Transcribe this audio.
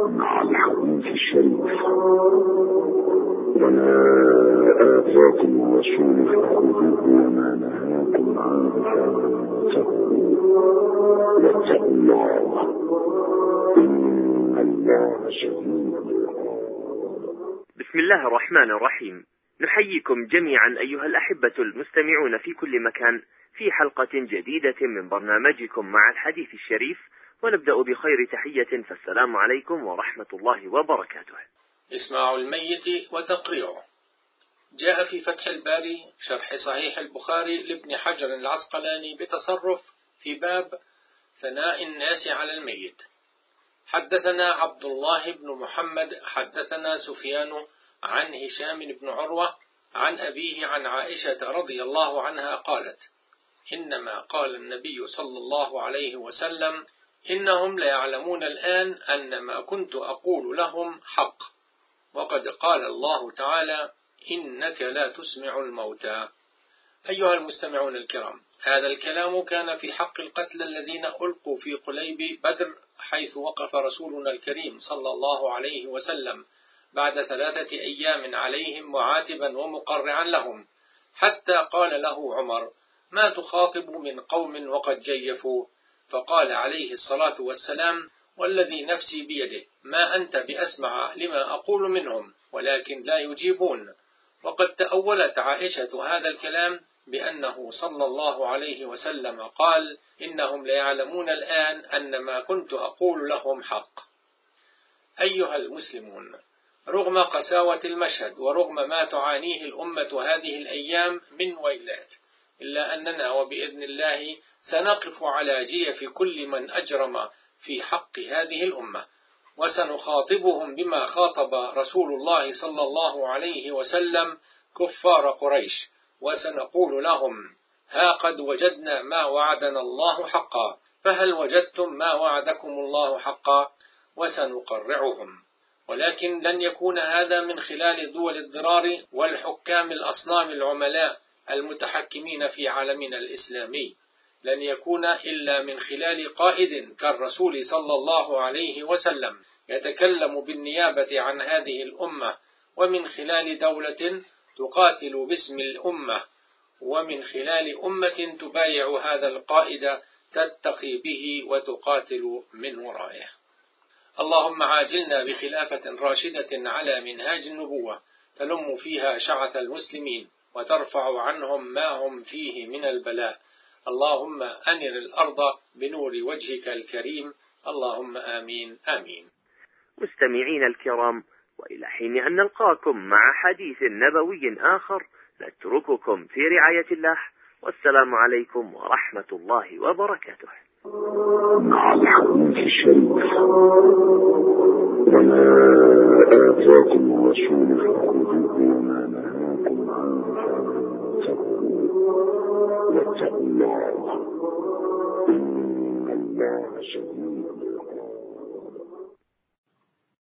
مع الحديث الشريف. وما آتاكم الرسول فخذوه وما نهاكم عنه فانتهوا واتقوا الله إن الله شديد العقاب. بسم الله الرحمن الرحيم. نحييكم جميعا أيها الأحبة المستمعون في كل مكان في حلقة جديدة من برنامجكم مع الحديث الشريف، ونبدأ بخير تحية، فالسلام عليكم ورحمة الله وبركاته. إسماع الميت وتقريعه. جاء في فتح الباري شرح صحيح البخاري لابن حجر العسقلاني بتصرف في باب ثناء الناس على الميت. حدثنا عبد الله بن محمد حدثنا سفيان عن هشام بن عروة عن أبيه عن عائشة رضي الله عنها قالت: إنما قال النبي صلى الله عليه وسلم: إنهم ليعلمون الآن أن ما كنت أقول لهم حق، وقد قال الله تعالى: إنك لا تسمع الموتى. أيها المستمعون الكرام، هذا الكلام كان في حق القتلى الذين ألقوا في قليب بدر، حيث وقف رسولنا الكريم صلى الله عليه وسلم بعد 3 أيام عليهم معاتبا ومقرعا لهم، حتى قال له عمر: ما تخاطب من قوم وقد جيفوا؟ فقال عليه الصلاة والسلام: والذي نفسي بيده ما أنت بأسمع لما أقول منهم، ولكن لا يجيبون. وقد تأولت عائشة هذا الكلام بأنه صلى الله عليه وسلم قال: إنهم ليعلمون الآن أن ما كنت أقول لهم حق. أيها المسلمون، رغم قساوة المشهد ورغم ما تعانيه الأمة هذه الأيام من ويلات، إلا أننا وبإذن الله سنقف على جيف كل من أجرم في حق هذه الأمة، وسنخاطبهم بما خاطب رسول الله صلى الله عليه وسلم كفار قريش، وسنقول لهم: ها قد وجدنا ما وعدنا الله حقا، فهل وجدتم ما وعدكم الله حقا؟ وسنقرعهم. ولكن لن يكون هذا من خلال دول الضرار والحكام الأصنام العملاء المتحكمين في عالمنا الإسلامي، لن يكون إلا من خلال قائد كالرسول صلى الله عليه وسلم يتكلم بالنيابة عن هذه الأمة، ومن خلال دولة تقاتل باسم الأمة، ومن خلال أمة تبايع هذا القائد تتقي به وتقاتل من ورائه. اللهم عاجلنا بخلافة راشدة على منهاج النبوة تلم فيها شعث المسلمين وترفع عنهم ما هم فيه من البلاء. اللهم أنر الأرض بنور وجهك الكريم. اللهم آمين آمين. مستمعين الكرام، وإلى حين أن نلقاكم مع حديث نبوي آخر، نترككم في رعاية الله، والسلام عليكم ورحمة الله وبركاته. مع الحديث الشريف. وما آتاكم الرسول فخذوه وما نهاكم عنه فانتهوا واتقوا الله إن الله شديد